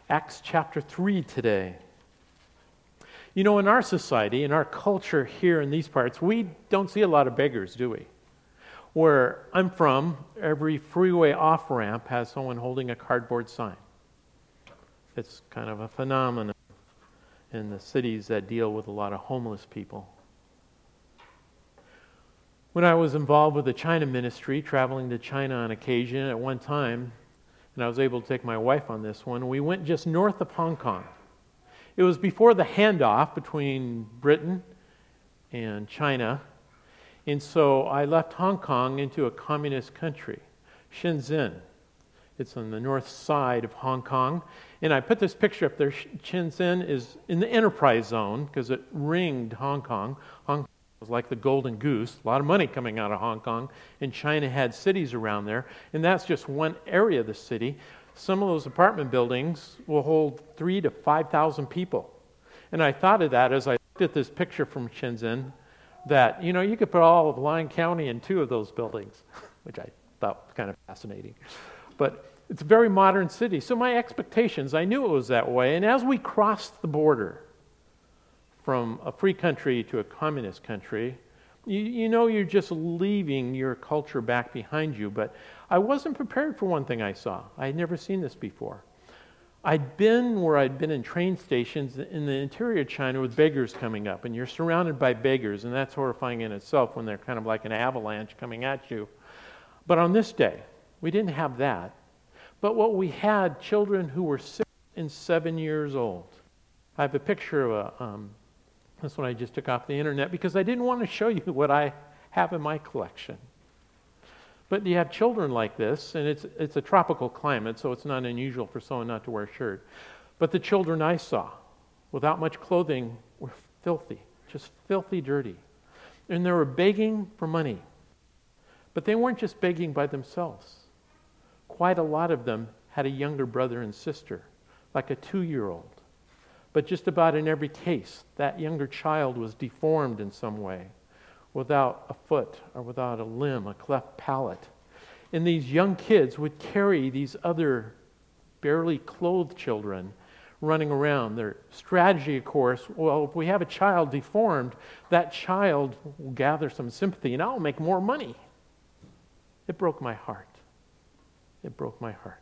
Acts chapter 3 today. You know, in our society, in our culture here in these parts, we don't see a lot of beggars, do we? Where I'm from, every freeway off-ramp has someone holding a cardboard sign. It's kind of a phenomenon in the cities that deal with a lot of homeless people. When I was involved with the China ministry, traveling to China on occasion at one time, and I was able to take my wife on this one, we went just north of Hong Kong. It was before the handoff between Britain and China, and so I left Hong Kong into a communist country, Shenzhen. It's on the north side of Hong Kong, and I put this picture up there. Shenzhen is in the enterprise zone because it ringed Hong Kong. Hong Kong was like the golden goose, a lot of money coming out of Hong Kong, and China had cities around there, and that's just one area of the city. Some of those apartment buildings will hold 3,000 to 5,000 people. And I thought of that as I looked at this picture from Shenzhen, that, you know, you could put all of Lyon County in 2 of those buildings, which I thought was kind of fascinating. But it's a very modern city. So my expectations, I knew it was that way. And as we crossed the border from a free country to a communist country, you know you're just leaving your culture back behind you. But I wasn't prepared for one thing I saw. I had never seen this before. I'd been where I'd been in train stations in the interior of China with beggars coming up, and you're surrounded by beggars, and that's horrifying in itself when they're kind of like an avalanche coming at you. But on this day, we didn't have that. But what we had, children who were 6 and 7 years old. I have a picture of this one I just took off the internet because I didn't want to show you what I have in my collection. But you have children like this, and it's a tropical climate, so it's not unusual for someone not to wear a shirt. But the children I saw, without much clothing, were filthy, just filthy dirty. And they were begging for money. But they weren't just begging by themselves. Quite a lot of them had a younger brother and sister, like a 2-year-old. But just about in every case, that younger child was deformed in some way, without a foot or without a limb, a cleft palate. And these young kids would carry these other barely clothed children running around. Their strategy, of course, well, if we have a child deformed, that child will gather some sympathy and I'll make more money. It broke my heart. It broke my heart.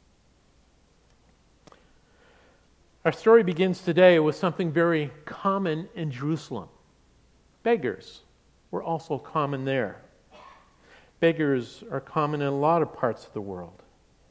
Our story begins today with something very common in Jerusalem. Beggars were also common there. Beggars are common in a lot of parts of the world.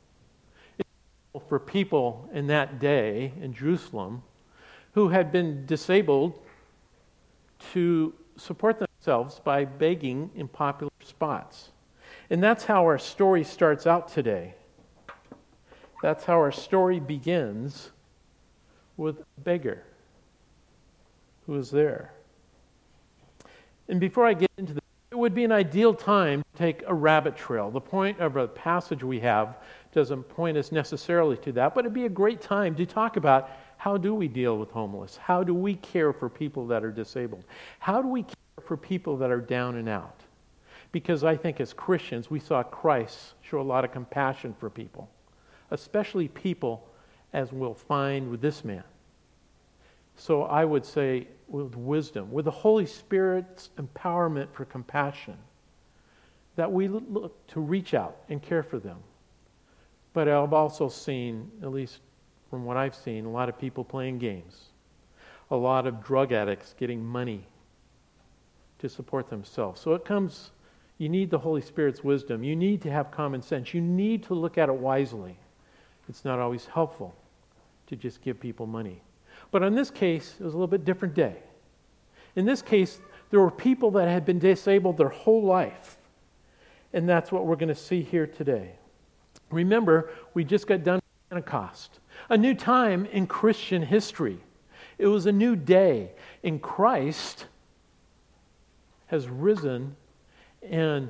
For people in that day in Jerusalem who had been disabled to support themselves by begging in popular spots. And that's how our story starts out today. That's how our story begins, with a beggar who is there. And before I get into this, it would be an ideal time to take a rabbit trail. The point of a passage we have doesn't point us necessarily to that, but it'd be a great time to talk about how do we deal with homeless? How do we care for people that are disabled? How do we care for people that are down and out? Because I think as Christians, we saw Christ show a lot of compassion for people, especially people as we'll find with this man. So I would say with wisdom, with the Holy Spirit's empowerment for compassion, that we look to reach out and care for them. But I've also seen, at least from what I've seen, a lot of people playing games. A lot of drug addicts getting money to support themselves. So it comes, you need the Holy Spirit's wisdom. You need to have common sense. You need to look at it wisely. It's not always helpful to just give people money. But in this case, it was a little bit different day. In this case, there were people that had been disabled their whole life. And that's what we're going to see here today. Remember, we just got done with Pentecost. A new time in Christian history. It was a new day. And Christ has risen, and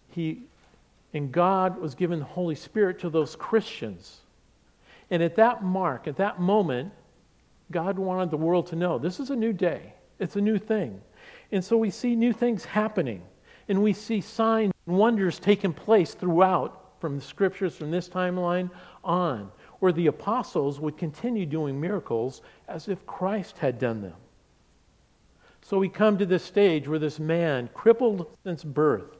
God was given the Holy Spirit to those Christians. And at that mark, at that moment, God wanted the world to know this is a new day. It's a new thing. And so we see new things happening. And we see signs and wonders taking place throughout from the scriptures from this timeline on. or the apostles would continue doing miracles as if Christ had done them. So we come to this stage where this man, crippled since birth,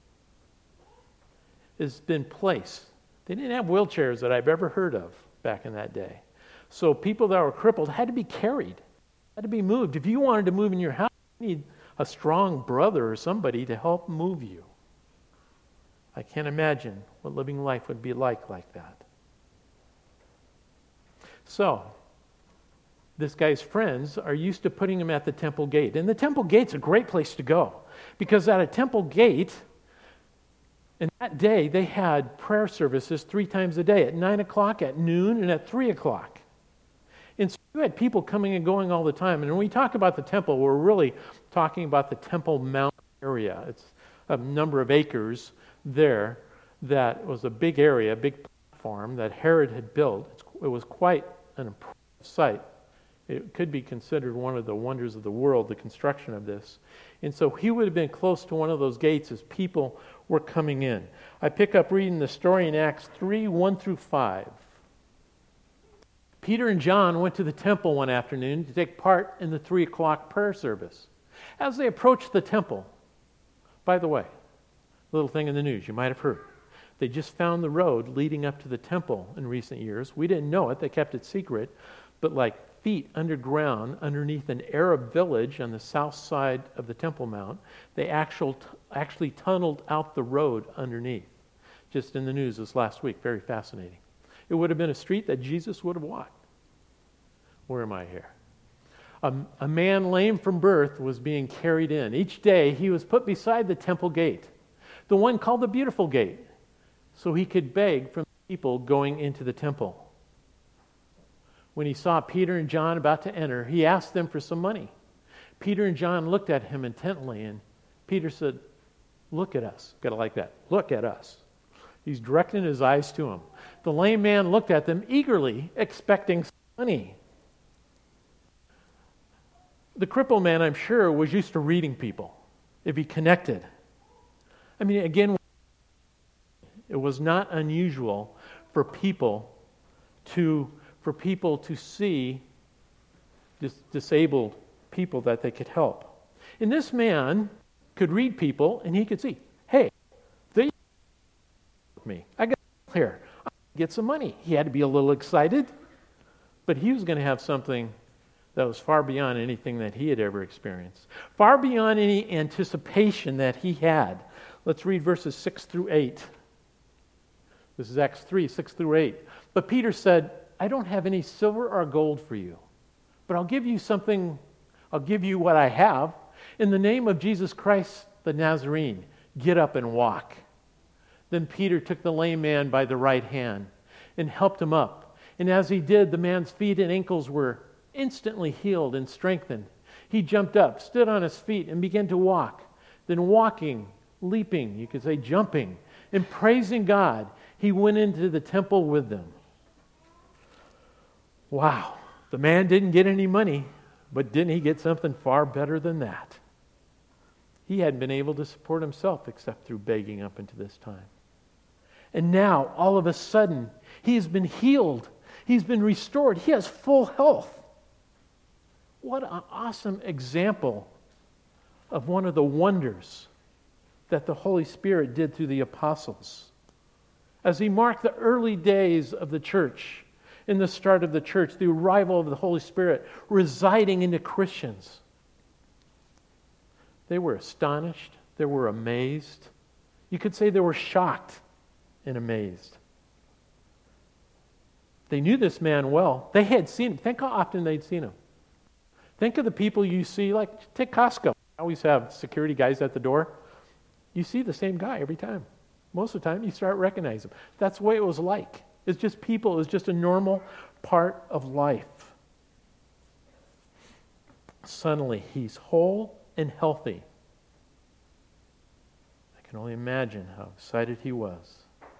has been placed. They didn't have wheelchairs that I've ever heard of back in that day. So people that were crippled had to be carried, had to be moved. If you wanted to move in your house, you need a strong brother or somebody to help move you. I can't imagine what living life would be like that. So, this guy's friends are used to putting him at the temple gate. And the temple gate's a great place to go, because at a temple gate, in that day, they had prayer services 3 times a day, at 9 o'clock, at noon, and at 3 o'clock. And so you had people coming and going all the time. And when we talk about the temple, we're really talking about the Temple Mount area. It's a number of acres there that was a big area, a big platform that Herod had built. It was quite an impressive site. It could be considered one of the wonders of the world, the construction of this. And so he would have been close to one of those gates as people were coming in. I pick up reading the story in Acts 3, 1 through 5. Peter and John went to the temple one afternoon to take part in the 3 o'clock prayer service. As they approached the temple, by the way, little thing in the news you might have heard, they just found the road leading up to the temple in recent years. We didn't know it, they kept it secret, but like feet underground underneath an Arab village on the south side of the Temple Mount, they actually tunneled out the road underneath. Just in the news this last week, very fascinating. It would have been a street that Jesus would have walked. Where am I here? A man lame from birth was being carried in. Each day he was put beside the temple gate, the one called the Beautiful Gate, so he could beg from people going into the temple. When he saw Peter and John about to enter, he asked them for some money. Peter and John looked at him intently, and Peter said, "Look at us." Got to like that. Look at us. He's directing his eyes to him. The lame man looked at them eagerly, expecting some money. The crippled man, I'm sure, was used to reading people if he connected. I mean, again, it was not unusual for people to see disabled people that they could help. And this man could read people, and he could see, hey, they with me. I got here. I get some money. He had to be a little excited, but he was going to have something that was far beyond anything that he had ever experienced, far beyond any anticipation that he had. Let's read verses 6 through 8. This is Acts 3, 6 through 8. But Peter said, "I don't have any silver or gold for you, but I'll give you something. I'll give you what I have. In the name of Jesus Christ the Nazarene, get up and walk." Then Peter took the lame man by the right hand and helped him up. And as he did, the man's feet and ankles were instantly healed and strengthened. He jumped up, stood on his feet, and began to walk. Then walking, leaping, you could say jumping, and praising God, he went into the temple with them. Wow, the man didn't get any money, but didn't he get something far better than that? He hadn't been able to support himself except through begging up until this time. And now, all of a sudden, he has been healed. He's been restored. He has full health. What an awesome example of one of the wonders that the Holy Spirit did through the apostles. As he marked the early days of the church, in the start of the church, the arrival of the Holy Spirit residing into Christians, they were astonished, they were amazed. You could say they were shocked and amazed. They knew this man well. They had seen him. Think how often they'd seen him. Think of the people you see, like take Costco. I always have security guys at the door. You see the same guy every time. Most of the time, you start recognizing him. That's the way it was like. It's just people. It was just a normal part of life. Suddenly, he's whole and healthy. I can only imagine how excited he was.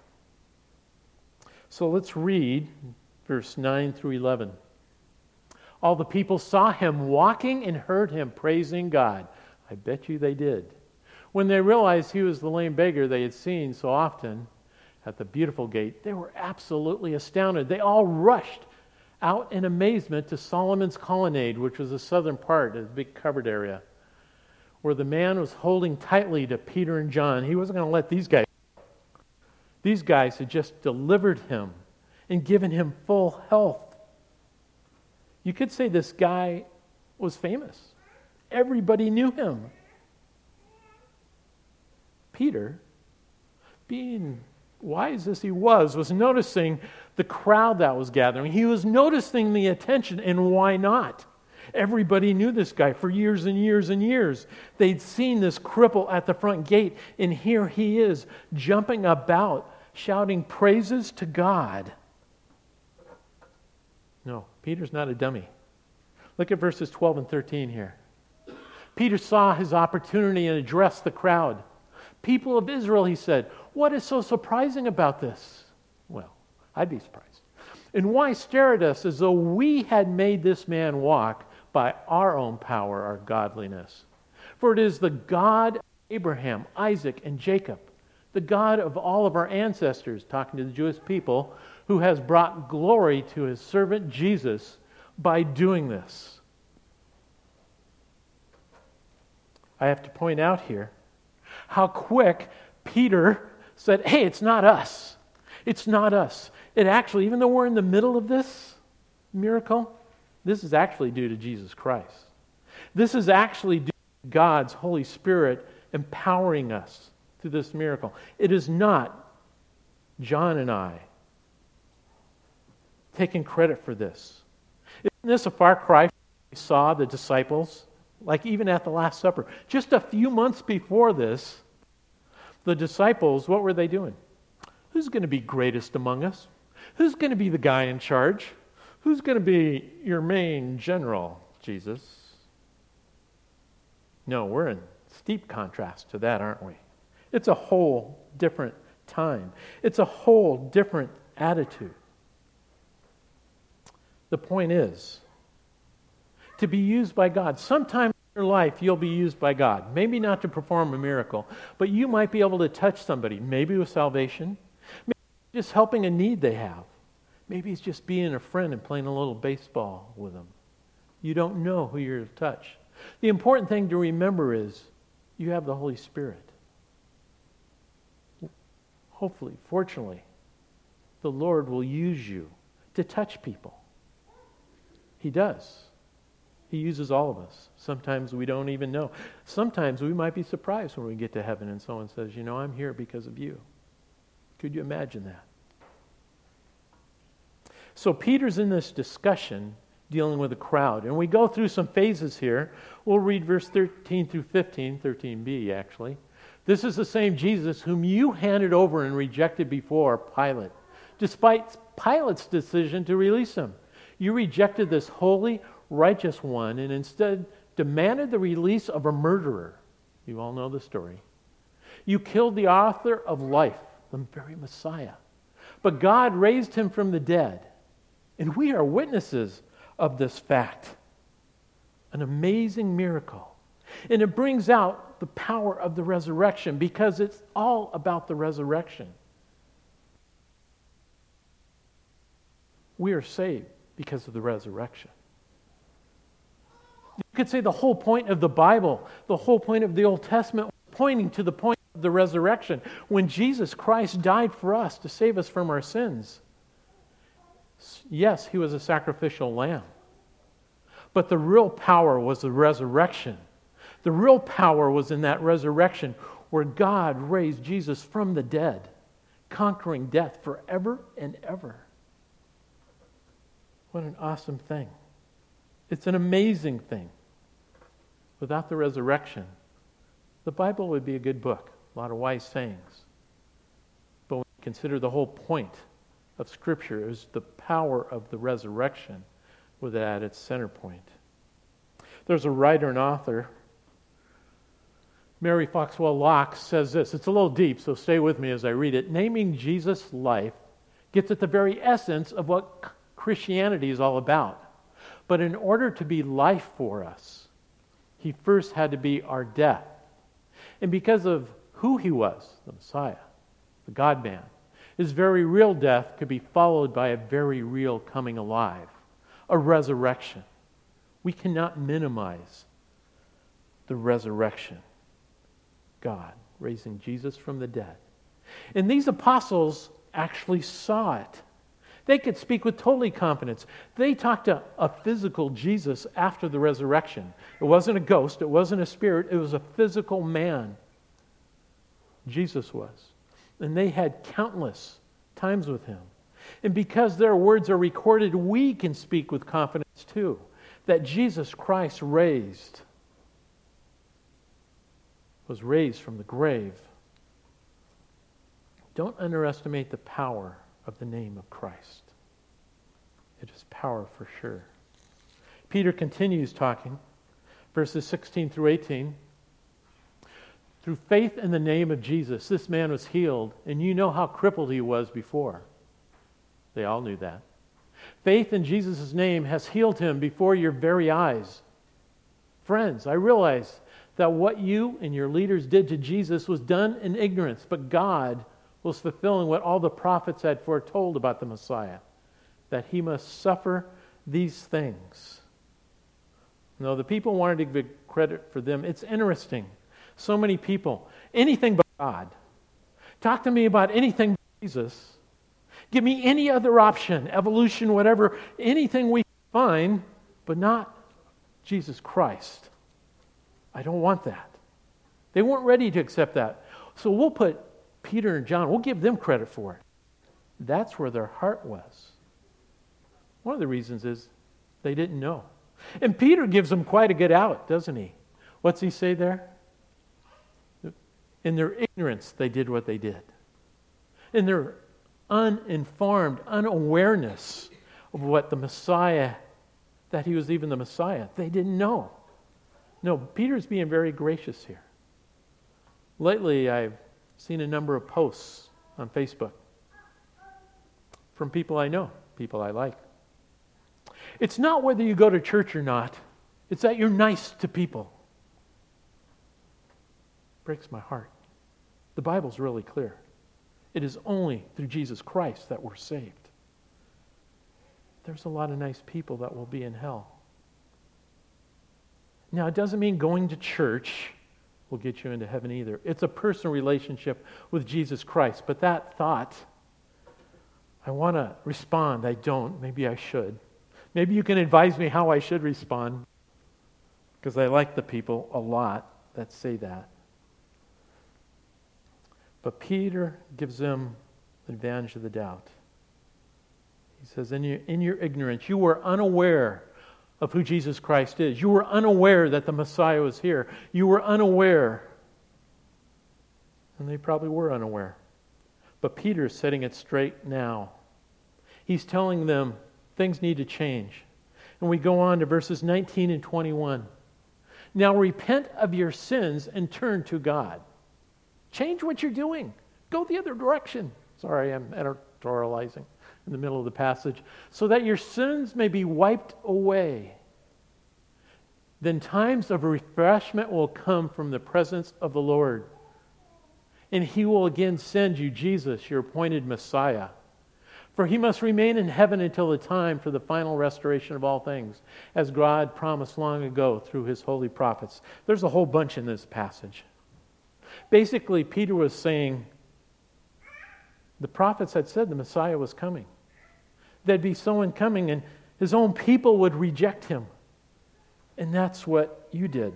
So let's read verse 9 through 11. All the people saw him walking and heard him praising God. I bet you they did. When they realized he was the lame beggar they had seen so often at the beautiful gate, they were absolutely astounded. They all rushed out in amazement to Solomon's colonnade, which was the southern part of the big covered area, where the man was holding tightly to Peter and John. He wasn't going to let these guys. These guys had just delivered him and given him full health. You could say this guy was famous. Everybody knew him. Peter, being wise as he was noticing the crowd that was gathering. He was noticing the attention, and why not? Everybody knew this guy for years and years and years. They'd seen this cripple at the front gate, and here he is, jumping about, shouting praises to God. No, Peter's not a dummy. Look at verses 12 and 13 here. Peter saw his opportunity and addressed the crowd. People of Israel, he said, what is so surprising about this? Well, I'd be surprised. And why stare at us as though we had made this man walk by our own power, our godliness? For it is the God of Abraham, Isaac, and Jacob, the God of all of our ancestors, talking to the Jewish people, who has brought glory to his servant Jesus by doing this. I have to point out here how quick Peter said, hey, it's not us. It's not us. It actually, even though we're in the middle of this miracle, this is actually due to Jesus Christ. This is actually due to God's Holy Spirit empowering us through this miracle. It is not John and I taking credit for this. Isn't this a far cry from what we saw the disciples, like even at the Last Supper? Just a few months before this, the disciples, what were they doing? Who's going to be greatest among us? Who's going to be the guy in charge? Who's going to be your main general, Jesus? No, we're in steep contrast to that, aren't we? It's a whole different time. It's a whole different attitude. The point is, to be used by God. Sometime in your life, you'll be used by God. Maybe not to perform a miracle, but you might be able to touch somebody, maybe with salvation, maybe just helping a need they have. Maybe it's just being a friend and playing a little baseball with them. You don't know who you're to touch. The important thing to remember is you have the Holy Spirit. Hopefully, fortunately, the Lord will use you to touch people. He does. He uses all of us. Sometimes we don't even know. Sometimes we might be surprised when we get to heaven and someone says, I'm here because of you. Could you imagine that? So Peter's in this discussion dealing with a crowd. And we go through some phases here. We'll read verse 13 through 15, 13b actually. This is the same Jesus whom you handed over and rejected before Pilate, despite Pilate's decision to release him. You rejected this holy, righteous one and instead demanded the release of a murderer. You all know the story. You killed the author of life, the very Messiah. But God raised him from the dead. And we are witnesses of this fact. An amazing miracle. And it brings out the power of the resurrection because it's all about the resurrection. We are saved because of the resurrection. You could say the whole point of the Bible, the whole point of the Old Testament, pointing to the point of the resurrection. When Jesus Christ died for us to save us from our sins. Yes, he was a sacrificial lamb. But the real power was the resurrection. The real power was in that resurrection where God raised Jesus from the dead, conquering death forever and ever. What an awesome thing. It's an amazing thing. Without the resurrection, the Bible would be a good book, a lot of wise sayings. But when you consider the whole point of Scripture is the power of the resurrection with it at its center point. There's a writer and author, Mary Foxwell Locke, says this. It's a little deep, so stay with me as I read it. Naming Jesus' life gets at the very essence of what Christianity is all about. But in order to be life for us, he first had to be our death. And because of who he was, the Messiah, the God-man, His very real death could be followed by a very real coming alive, a resurrection. We cannot minimize the resurrection. God raising Jesus from the dead. And these apostles actually saw it. They could speak with totally confidence. They talked to a physical Jesus after the resurrection. It wasn't a ghost, it wasn't a spirit, it was a physical man. Jesus was. And they had countless times with him. And because their words are recorded, we can speak with confidence too, that Jesus Christ was raised from the grave. Don't underestimate the power of the name of Christ. It is power for sure. Peter continues talking, verses 16 through 18. Through faith in the name of Jesus, this man was healed, and you know how crippled he was before. They all knew that. Faith in Jesus' name has healed him before your very eyes. Friends, I realize that what you and your leaders did to Jesus was done in ignorance, but God was fulfilling what all the prophets had foretold about the Messiah, that he must suffer these things. No, the people wanted to give credit for them. It's interesting. So many people, anything but God. Talk to me about anything but Jesus. Give me any other option, evolution, whatever, anything we find, but not Jesus Christ. I don't want that. They weren't ready to accept that. So we'll put Peter and John, we'll give them credit for it. That's where their heart was. One of the reasons is they didn't know. And Peter gives them quite a good out, doesn't he? What's he say there? In their ignorance, they did what they did. In their uninformed, unawareness of what the Messiah, that he was even the Messiah, they didn't know. No, Peter's being very gracious here. Lately, I've seen a number of posts on Facebook from people I know, people I like. It's not whether you go to church or not. It's that you're nice to people. Breaks my heart. The Bible's really clear. It is only through Jesus Christ that we're saved. There's a lot of nice people that will be in hell. Now, it doesn't mean going to church will get you into heaven either. It's a personal relationship with Jesus Christ. But that thought, I want to respond. I don't. Maybe I should. Maybe you can advise me how I should respond, because I like the people a lot that say that. But Peter gives them the advantage of the doubt. He says, in your ignorance, you were unaware of who Jesus Christ is. You were unaware that the Messiah was here. You were unaware. And they probably were unaware. But Peter's setting it straight now. He's telling them things need to change. And we go on to verses 19 and 21. Now repent of your sins and turn to God. Change what you're doing. Go the other direction. Sorry, I'm editorializing in the middle of the passage. So that your sins may be wiped away. Then times of refreshment will come from the presence of the Lord. And he will again send you Jesus, your appointed Messiah. For he must remain in heaven until the time for the final restoration of all things, as God promised long ago through his holy prophets. There's a whole bunch in this passage. Basically, Peter was saying, the prophets had said the Messiah was coming. There'd be someone coming and his own people would reject him. And that's what you did.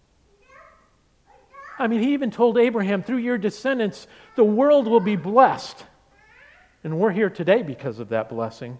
I mean, he even told Abraham, through your descendants, the world will be blessed. And we're here today because of that blessing.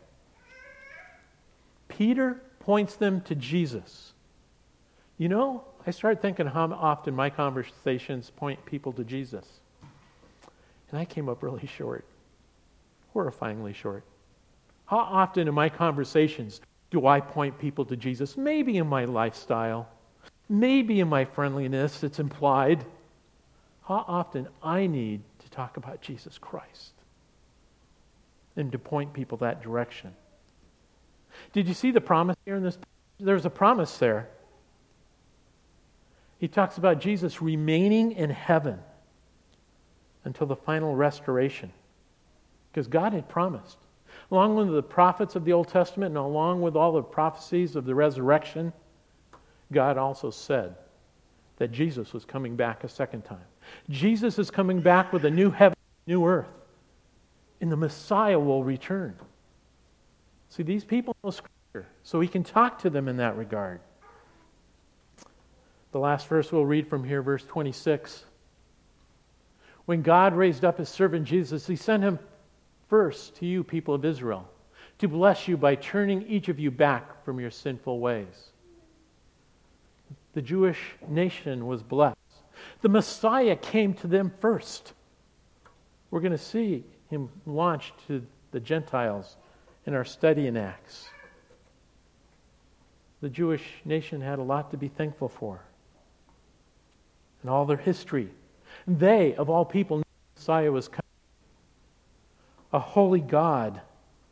Peter points them to Jesus. You know, I started thinking how often my conversations point people to Jesus. And I came up really short. Horrifyingly short. How often in my conversations do I point people to Jesus? Maybe in my lifestyle. Maybe in my friendliness, it's implied. How often I need to talk about Jesus Christ and to point people that direction. Did you see the promise here in this? There's a promise there. He talks about Jesus remaining in heaven until the final restoration. Because God had promised. Along with the prophets of the Old Testament and along with all the prophecies of the resurrection, God also said that Jesus was coming back a second time. Jesus is coming back with a new heaven, new earth. And the Messiah will return. See, these people know Scripture, so he can talk to them in that regard. The last verse we'll read from here, verse 26. When God raised up his servant Jesus, he sent him first to you, people of Israel, to bless you by turning each of you back from your sinful ways. The Jewish nation was blessed. The Messiah came to them first. We're going to see him launched to the Gentiles in our study in Acts. The Jewish nation had a lot to be thankful for. And all their history. They, of all people, knew the Messiah was coming. A holy God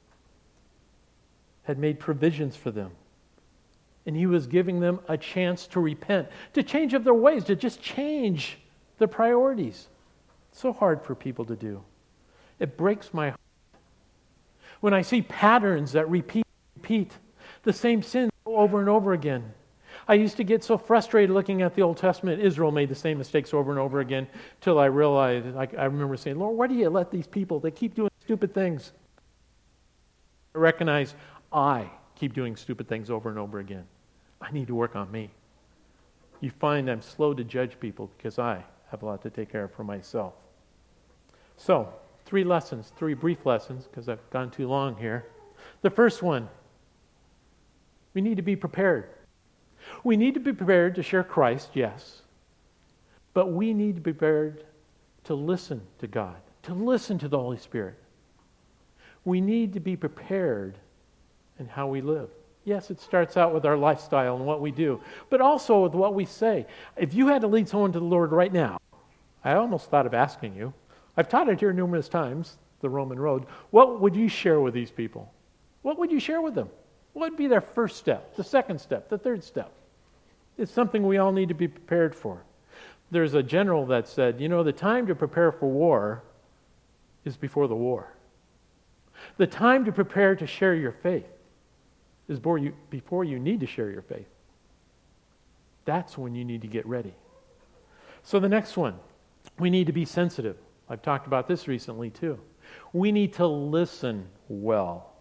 had made provisions for them. And he was giving them a chance to repent, to change of their ways, to just change their priorities. It's so hard for people to do. It breaks my heart when I see patterns that repeat the same sins over and over again. I used to get so frustrated looking at the Old Testament. Israel made the same mistakes over and over again till I realized, I remember saying, Lord, why do you let these people, they keep doing stupid things? I recognize I keep doing stupid things over and over again. I need to work on me. You find I'm slow to judge people because I have a lot to take care of for myself. So, 3 lessons, 3 brief lessons, because I've gone too long here. The first one, we need to be prepared. We need to be prepared to share Christ, yes. But we need to be prepared to listen to God, to listen to the Holy Spirit. We need to be prepared in how we live. Yes, it starts out with our lifestyle and what we do, but also with what we say. If you had to lead someone to the Lord right now, I almost thought of asking you, I've taught it here numerous times, the Roman road, what would you share with these people? What would you share with them? What would be their first step, the second step, the third step? It's something we all need to be prepared for. There's a general that said, the time to prepare for war is before the war. The time to prepare to share your faith is before you need to share your faith. That's when you need to get ready. So the next one, we need to be sensitive. I've talked about this recently too. We need to listen well.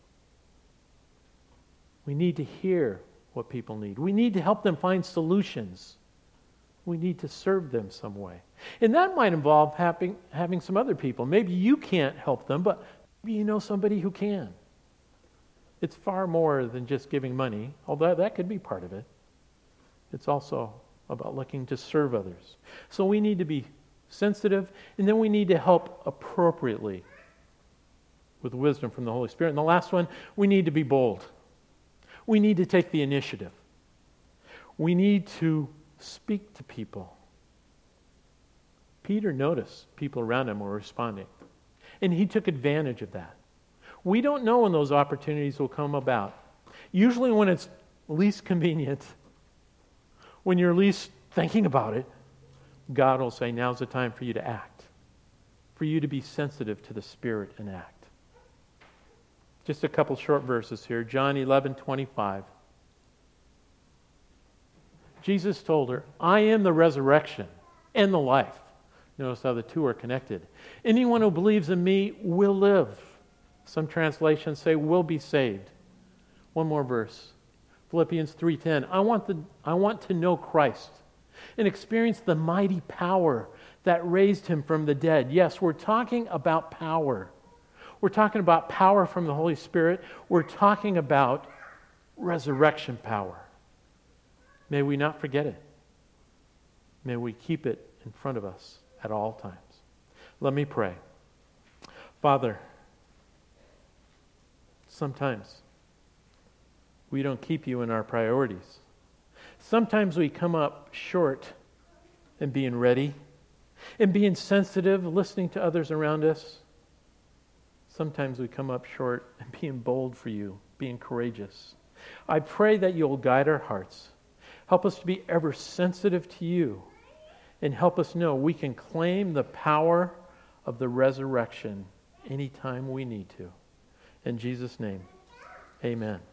We need to hear what people need. We need to help them find solutions. We need to serve them some way. And that might involve having some other people. Maybe you can't help them, but maybe you know somebody who can. It's far more than just giving money, although that could be part of it. It's also about looking to serve others. So we need to be sensitive, and then we need to help appropriately with wisdom from the Holy Spirit. And the last one, we need to be bold. We need to take the initiative. We need to speak to people. Peter noticed people around him were responding, and he took advantage of that. We don't know when those opportunities will come about. Usually when it's least convenient, when you're least thinking about it, God will say, now's the time for you to act, for you to be sensitive to the Spirit and act. Just a couple short verses here. John 11:25. Jesus told her, I am the resurrection and the life. Notice how the two are connected. Anyone who believes in me will live. Some translations say will be saved. One more verse. Philippians 3:10. I want to know Christ and experience the mighty power that raised him from the dead. Yes, we're talking about power. We're talking about power from the Holy Spirit. We're talking about resurrection power. May we not forget it. May we keep it in front of us at all times. Let me pray. Father, sometimes we don't keep you in our priorities. Sometimes we come up short in being ready, in being sensitive, listening to others around us. Sometimes we come up short in being bold for you, being courageous. I pray that you'll guide our hearts. Help us to be ever sensitive to you, and help us know we can claim the power of the resurrection anytime we need to. In Jesus' name, amen.